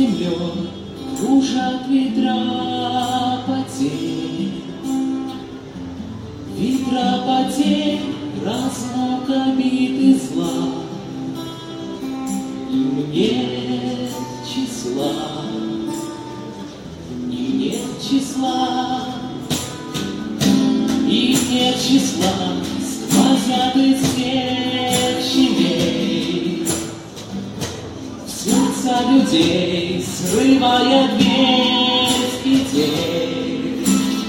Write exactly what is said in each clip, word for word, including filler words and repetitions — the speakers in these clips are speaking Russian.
землей кружат ветра потерь, ветра потерь, разлука, обид и зла. Им нет числа, им нет числа, им нет числа, сквозят из всех щелей в сердца людей, срывая весь идей,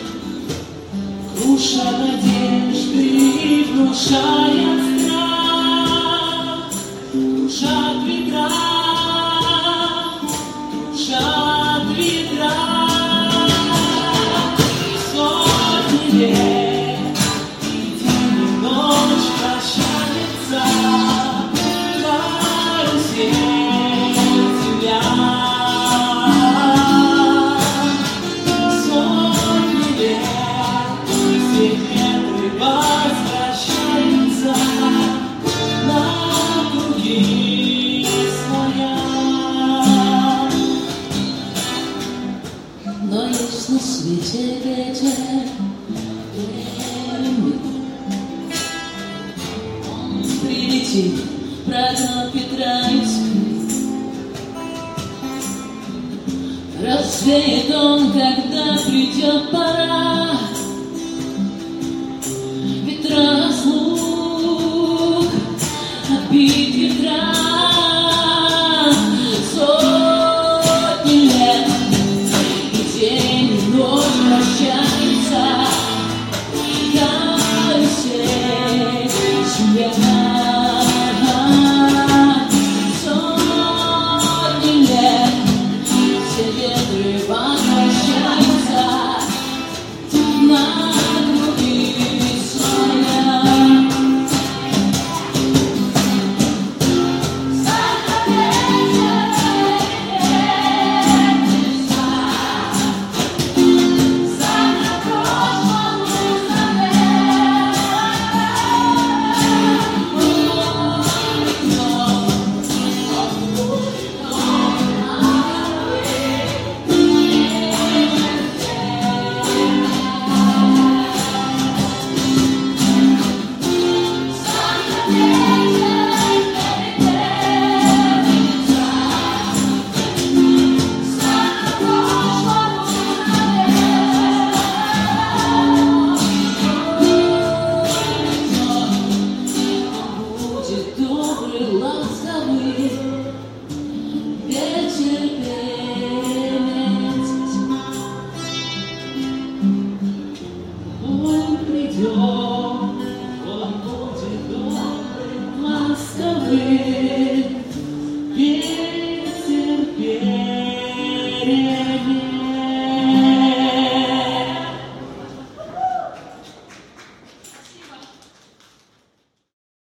круша надежды, внушая страх, кружат ветра, кружат ветра, сотни лет, и день и ночь прощается, карусель земля. Сотни лет, все ветры возвращаются на круги своя. Но есть на свете ветер, он прилетит, прогнал Петра и спит. Развеет он, когда придет пора, ветра слуг, обид ветра. Сотни лет, и день и ночь прощается, карусель земля. Сотни лет, все ветры возвращаются на круги своя. Будет добрый, ласковый вечер петь. Он придет.